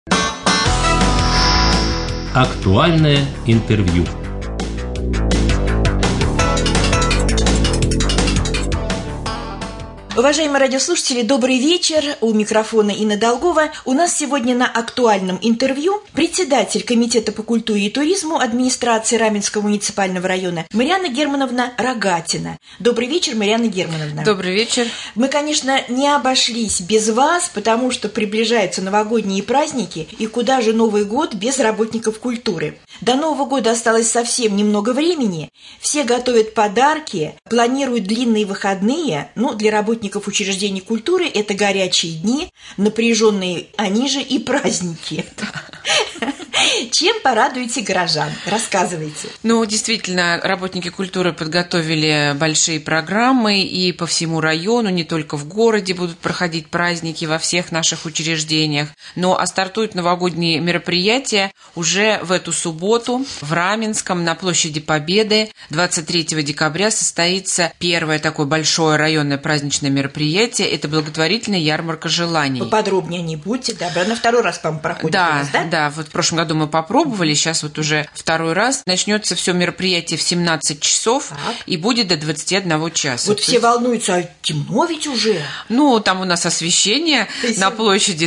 Актуальное интервью. Уважаемые радиослушатели, добрый вечер. У микрофона Инна Долгова. У нас сегодня на актуальном интервью председатель Комитета по культуре и туризму администрации Раменского муниципального района Марианна Германовна Рогатина. Добрый вечер, Марианна Германовна. Добрый вечер. Мы, конечно, не обошлись без вас, потому что приближаются новогодние праздники, и куда же Новый год без работников культуры? До Нового года осталось совсем немного времени. Все готовят подарки, планируют длинные выходные, для работников учреждений культуры это горячие дни, напряженные они же и праздники. Чем порадуете горожан? Рассказывайте. Действительно, работники культуры подготовили большие программы, и по всему району, не только в городе, будут проходить праздники во всех наших учреждениях. А стартуют новогодние мероприятия уже в эту субботу в Раменском на площади Победы. 23 декабря состоится первое такое большое районное праздничное мероприятие. Это благотворительная ярмарка желаний. Поподробнее не будьте, добра. На второй раз, по-моему, проходит. Да, в прошлом году мы попробовали, сейчас уже второй раз. Начнется все мероприятие в 17 часов и будет до 21 часа. Все волнуются, а темно ведь уже. Там у нас освещение на площади,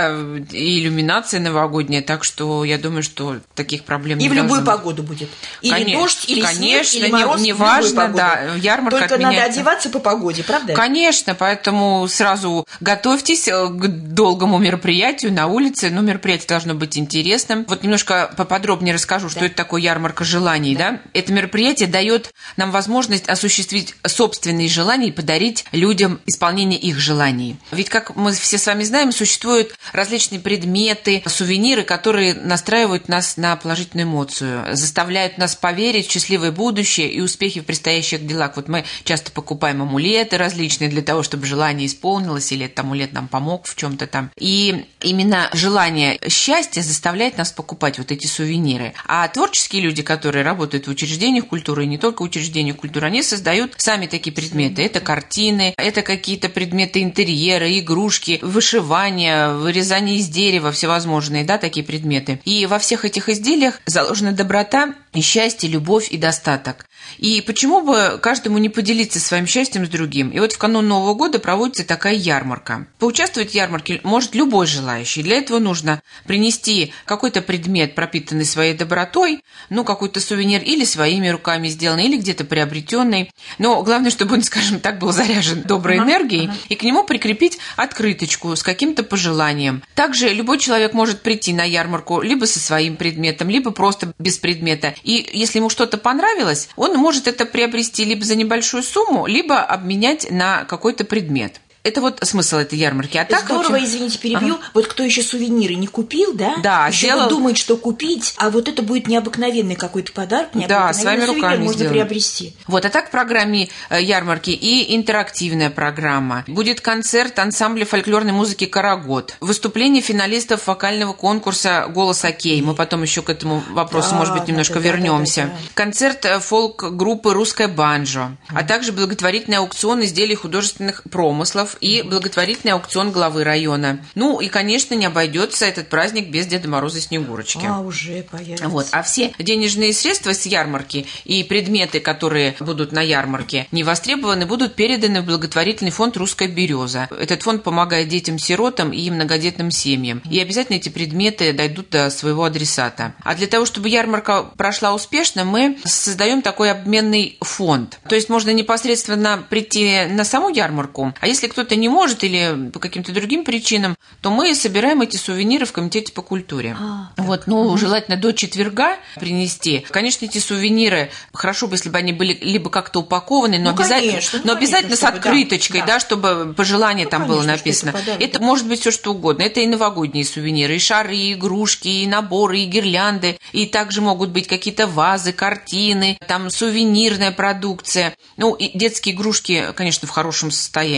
и иллюминация новогодняя, так что я думаю, что таких проблем не должно быть. И в любую быть. погоду будет. Или дождь, или снег, или мороз. Конечно, неважно, ярмарка только отменяется. Надо одеваться по погоде, правда? Конечно, поэтому сразу готовьтесь к долгому мероприятию на улице. Мероприятие должно быть интересным. Немножко поподробнее расскажу, что это такое ярмарка желаний. Это мероприятие дает нам возможность осуществить собственные желания и подарить людям исполнение их желаний. Ведь, как мы все с вами знаем, существуют различные предметы, сувениры, которые настраивают нас на положительную эмоцию, заставляют нас поверить в счастливое будущее и успехи в предстоящих делах. Мы часто покупаем амулеты различные для того, чтобы желание исполнилось, или этот амулет нам помог в чем-то там. И именно желание счастья заставляет нас покупать эти сувениры. А творческие люди, которые работают в учреждениях культуры, и не только в учреждениях культуры, они создают сами такие предметы. Это картины, это какие-то предметы интерьера, игрушки, вышивание, вырезание из дерева, всевозможные, такие предметы. И во всех этих изделиях заложена доброта, и счастье, любовь и достаток. И почему бы каждому не поделиться своим счастьем с другим? И в канун Нового года проводится такая ярмарка. Поучаствовать в ярмарке может любой желающий. Для этого нужно принести какой-то предмет, пропитанный своей добротой, какой-то сувенир или своими руками сделанный, или где-то приобретенный. Но главное, чтобы он, скажем так, был заряжен доброй энергией, и к нему прикрепить открыточку с каким-то пожеланием. Также любой человек может прийти на ярмарку либо со своим предметом, либо просто без предмета. И если ему что-то понравилось, он может это приобрести либо за небольшую сумму, либо обменять на какой-то предмет. Это смысл этой ярмарки. Здорово, извините, перебью. Кто еще сувениры не купил, еще думает, что купить, а это будет необыкновенный какой-то подарок, своими руками можно приобрести. А так в программе ярмарки и интерактивная программа. Будет концерт ансамбля фольклорной музыки «Карагод», выступление финалистов вокального конкурса «Голос Окей». Мы потом еще к этому вопросу, может быть, немножко вернемся. Концерт фолк-группы «Русская банджо», а также благотворительный аукцион изделий художественных промыслов и благотворительный аукцион главы района. И, конечно, не обойдется этот праздник без Деда Мороза и Снегурочки. Уже появится. А все денежные средства с ярмарки и предметы, которые будут на ярмарке, не востребованы, будут переданы в благотворительный фонд «Русская береза». Этот фонд помогает детям-сиротам и многодетным семьям. И обязательно эти предметы дойдут до своего адресата. А для того, чтобы ярмарка прошла успешно, мы создаем такой обменный фонд. То есть можно непосредственно прийти на саму ярмарку, а если кто-то не может или по каким-то другим причинам, то мы собираем эти сувениры в Комитете по культуре. Желательно до четверга принести. Конечно, эти сувениры, хорошо бы, если бы они были либо как-то упакованы, но обязательно с открыточкой, чтобы пожелание там было написано. Это может быть все что угодно. Это и новогодние сувениры, и шары, и игрушки, и наборы, и гирлянды. И также могут быть какие-то вазы, картины, там сувенирная продукция. И детские игрушки, конечно, в хорошем состоянии,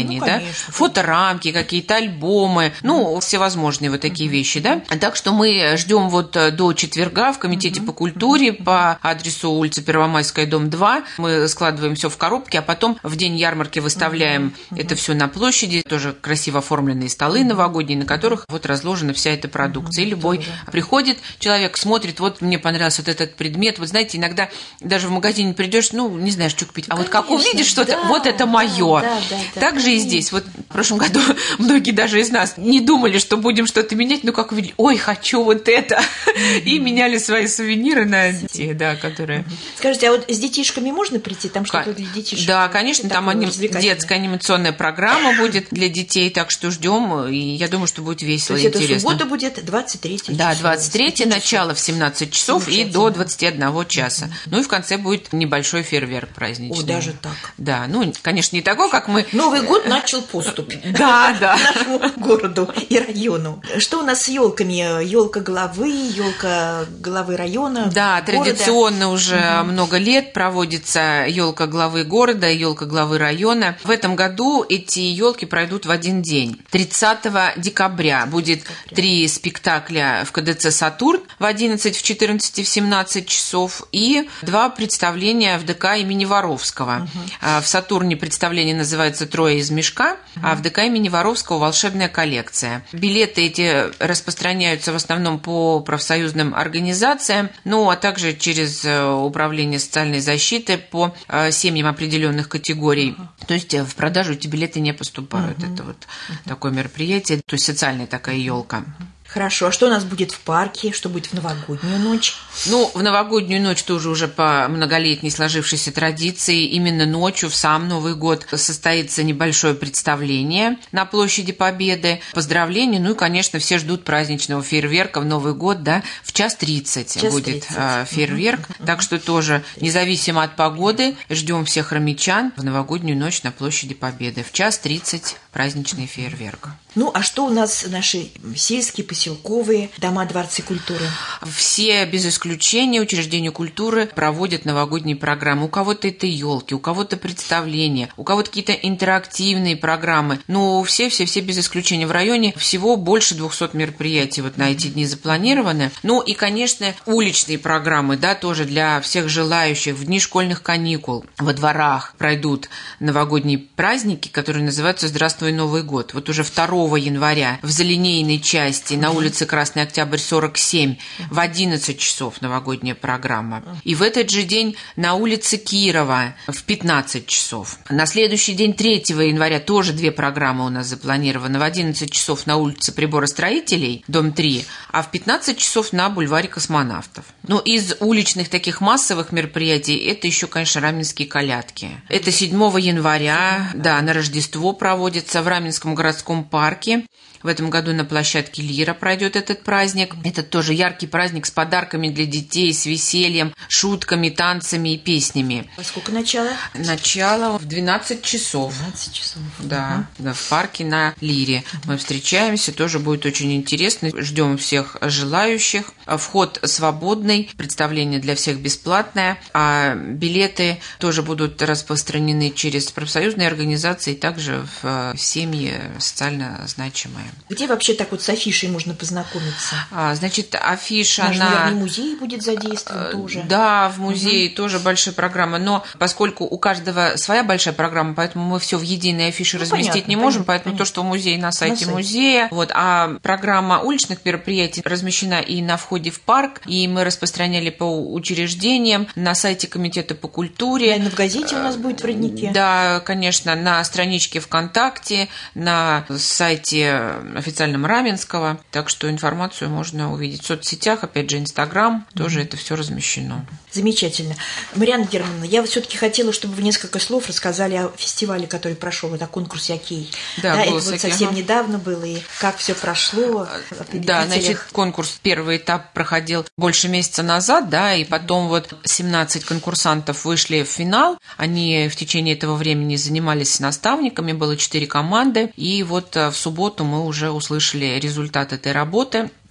фоторамки, какие-то альбомы, ну, всевозможные вот такие вещи, да. Так что мы ждем вот до четверга в Комитете по культуре по адресу улица Первомайская, дом 2. Мы складываем все в коробки, а потом в день ярмарки выставляем это все на площади, тоже красиво оформленные столы новогодние, на которых вот разложена вся эта продукция. И любой приходит, человек смотрит, вот мне понравился вот этот предмет. Вот знаете, иногда даже в магазине придешь, ну, не знаешь, что купить, а вот как увидишь что-то, вот это мое. Так же и здесь. Вот в прошлом году многие даже из нас не думали, что будем что-то менять, но как увидели, ой, хочу вот это. И меняли свои сувениры на те, да, которые... Скажите, а вот с детишками можно прийти? Там что-то для детишек? Да, конечно, там детская анимационная программа будет для детей, так что ждем, и я думаю, что будет весело и интересно. Это суббота будет 23 Да, 23 начало в 17 часов и до 21 часа. Ну и в конце будет небольшой фейерверк праздничный. О, даже так. Да, ну, конечно, не такой, как мы... Новый год начал поступь. Да, да. Нашему городу и району. Что у нас с елками? Елка главы, елка главы района. Да, традиционно уже много лет проводится елка главы города, елка главы района. В этом году эти елки пройдут в один день. 30 декабря будет 3 спектакля в КДЦ «Сатурн» в 11, в 14 и в 17 часов и 2 представления в ДК имени Воровского. В «Сатурне» представление называется «Трое из мешка», а в ДК имени Воровского «Волшебная коллекция». Билеты эти распространяются в основном по профсоюзным организациям, ну а также через Управление социальной защиты по семьям определенных категорий. То есть в продажу эти билеты не поступают. Это вот такое мероприятие, то есть социальная такая елка. Хорошо, а что у нас будет в парке, что будет в новогоднюю ночь? Ну, в новогоднюю ночь тоже уже по многолетней сложившейся традиции, именно ночью, в сам Новый год, состоится небольшое представление на площади Победы, поздравления, ну и, конечно, все ждут праздничного фейерверка в Новый год, да, в 1:30 будет фейерверк, так что тоже, независимо от погоды, ждем всех ромичан в новогоднюю ночь на площади Победы, в 1:30 праздничный фейерверк. Ну, а что у нас наши сельские, поселковые дома, дворцы культуры? Все, без исключения, учреждения культуры проводят новогодние программы. У кого-то это елки, у кого-то представления, у кого-то какие-то интерактивные программы. Но все без исключения в районе всего больше 200 мероприятий вот на эти дни запланированы. Ну и, конечно, уличные программы, да, тоже для всех желающих. В дни школьных каникул во дворах пройдут новогодние праздники, которые называются «Здравствуй, Новый год». Вот уже 2 января в залинейной части на улице Красный Октябрь, 47, в 11 часов новогодняя программа. И в этот же день на улице Кирова в 15 часов. На следующий день, 3 января, тоже 2 программы у нас запланированы. В 11 часов на улице Приборостроителей, дом 3, а в 15 часов на бульваре Космонавтов. Ну, из уличных таких массовых мероприятий это еще, конечно, раменские колядки. Это 7 января, да, на Рождество проводится в Раменском городском парке. В этом году на площадке Лира пройдет этот праздник. Это тоже яркий праздник с подарками для детей, с весельем, шутками, танцами и песнями. Во сколько начало? Начало в 12 часов. 12 часов. Да, да, в парке на Лире. Мы встречаемся, тоже будет очень интересно. Ждем всех желающих. Вход свободный, представление для всех бесплатное, а билеты тоже будут распространены через профсоюзные организации, также в семьи социально значимые. Где вообще так вот с афишей можно познакомиться? Значит, афиша Наш, на... наверное, музей будет задействован тоже. Да, в музее тоже большая программа, но поскольку у каждого своя большая программа, поэтому мы все в единой афише разместить не можем, поэтому то, что в музее, на сайте музея. Вот, а программа уличных мероприятий размещена и на входе в парк, и мы распространяли по учреждениям, на сайте Комитета по культуре. Наверное, в газете у нас будет в «Роднике». Да, конечно, на страничке ВКонтакте, на сайте официальном Раменского, так что информацию можно увидеть в соцсетях, опять же, Инстаграм, тоже это все размещено. Замечательно. Марианна Германовна, я все-таки хотела, чтобы вы несколько слов рассказали о фестивале, который прошел, это конкурс «Якей». Да, это вот совсем недавно было, и как все прошло. Да, значит, конкурс, первый этап проходил больше месяца назад, да, и потом вот 17 конкурсантов вышли в финал, они в течение этого времени занимались наставниками, было 4 команды, и вот в субботу мы уже услышали результат этой работы.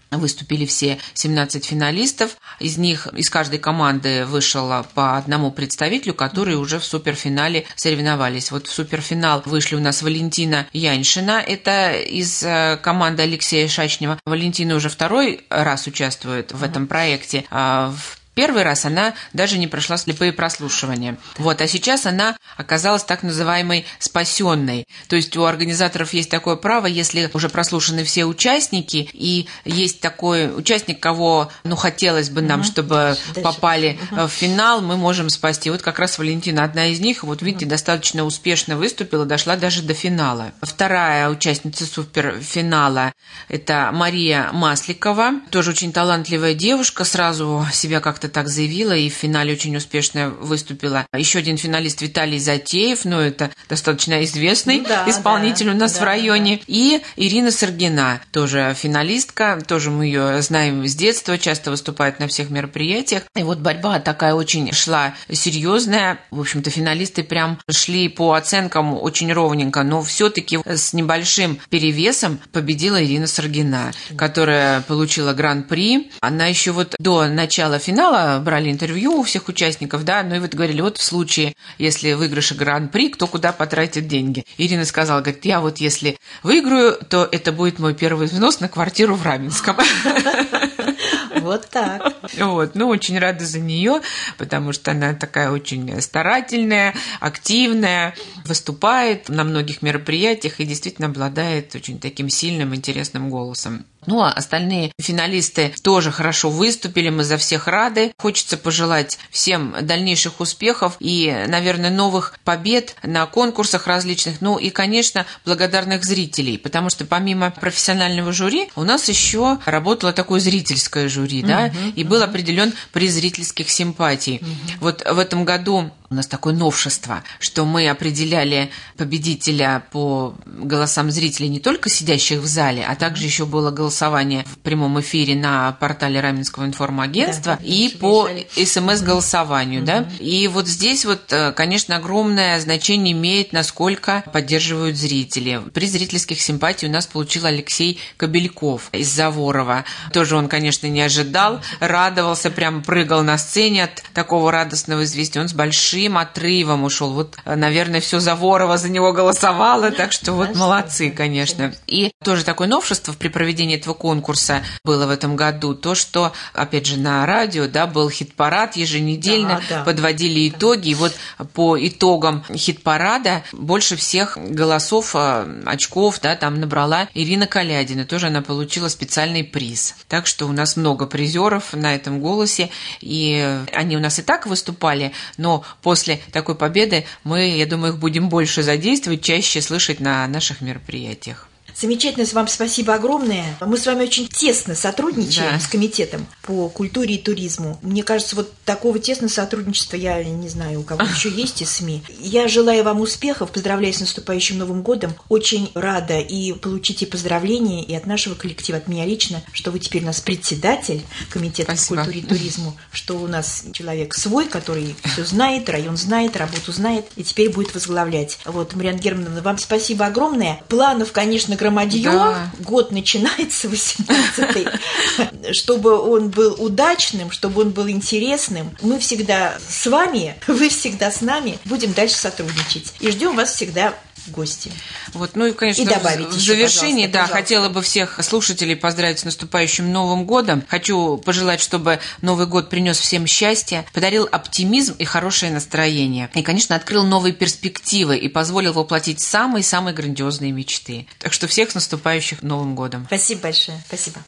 выступили все 17 финалистов. Из них, из каждой команды вышло по одному представителю, которые уже в суперфинале соревновались. Вот в суперфинал вышли у нас Валентина Яньшина, это из команды Алексея Шачнева. Валентина уже второй раз участвует в этом проекте. В первый раз она даже не прошла слепые прослушивания. Вот, а сейчас она оказалась так называемой спасенной. То есть у организаторов есть такое право, если уже прослушаны все участники, и есть такой участник, кого, хотелось бы нам, чтобы попали в финал, мы можем спасти. Вот как раз Валентина одна из них, вот видите, достаточно успешно выступила, дошла даже до финала. Вторая участница суперфинала – это Мария Масликова, тоже очень талантливая девушка, сразу себя как-то так заявила и в финале очень успешно выступила. Еще один финалист Виталий Затеев, это достаточно известный исполнитель у нас в районе. И Ирина Саргина, тоже финалистка, тоже мы ее знаем с детства, часто выступает на всех мероприятиях. И вот борьба такая очень шла серьезная. В общем-то, финалисты прям шли по оценкам очень ровненько, но все-таки с небольшим перевесом победила Ирина Саргина, которая получила гран-при. Она еще вот до начала финала брали интервью у всех участников, и вот говорили, вот в случае, если выигрыш гран-при, кто куда потратит деньги. Ирина сказала, говорит, я вот если выиграю, то это будет мой первый взнос на квартиру в Раменском. Вот так. Очень рада за нее, потому что она такая очень старательная, активная, выступает на многих мероприятиях и действительно обладает очень таким сильным, интересным голосом. А остальные финалисты тоже хорошо выступили, мы за всех рады. Хочется пожелать всем дальнейших успехов и, наверное, новых побед на конкурсах различных, и, конечно, благодарных зрителей, потому что помимо профессионального жюри у нас еще работало такое зрительское жюри, и был определен приз зрительских симпатий. Вот в этом году у нас такое новшество, что мы определяли победителя по голосам зрителей не только сидящих в зале, а также еще было голосование в прямом эфире на портале Раменского информагентства и по СМС-голосованию. И вот здесь конечно, огромное значение имеет, насколько поддерживают зрители. Приз зрительских симпатий у нас получил Алексей Кобельков из Заворова. Тоже он, конечно, не ожидал, радовался, прям прыгал на сцене от такого радостного известия. Он с большим отрывом ушел. Наверное, все Заворова за него голосовало, так что молодцы, конечно. И тоже такое новшество при проведении этого конкурса было в этом году, то, что, опять же, на радио, был хит-парад еженедельно, подводили итоги, и вот по итогам хит-парада больше всех голосов, очков, там набрала Ирина Калядина, тоже она получила специальный приз. Так что у нас много призеров на этом голосе, и они у нас и так выступали, но после такой победы мы, я думаю, их будем больше задействовать, чаще слышать на наших мероприятиях. Замечательно, вам спасибо огромное. Мы с вами очень тесно сотрудничаем с комитетом по культуре и туризму. Мне кажется, вот такого тесного сотрудничества, я не знаю, у кого еще есть из СМИ. Я желаю вам успехов, поздравляю с наступающим Новым годом. Очень рада и получить и поздравления и от нашего коллектива, от меня лично, что вы теперь у нас председатель комитета по культуре и туризму, что у нас человек свой, который все знает, район знает, работу знает, и теперь будет возглавлять. Марьяна Германовна, вам спасибо огромное. Планов, конечно, громадье, год начинается 18-й, чтобы он был удачным, чтобы он был интересным. Мы всегда с вами, вы всегда с нами, будем дальше сотрудничать. И ждем вас всегда в гости. И, конечно, в завершении, пожалуйста. Хотела бы всех слушателей поздравить с наступающим Новым годом. Хочу пожелать, чтобы Новый год принес всем счастье, подарил оптимизм и хорошее настроение. И, конечно, открыл новые перспективы и позволил воплотить самые-самые грандиозные мечты. Так что всех с наступающим Новым годом. Спасибо большое. Спасибо.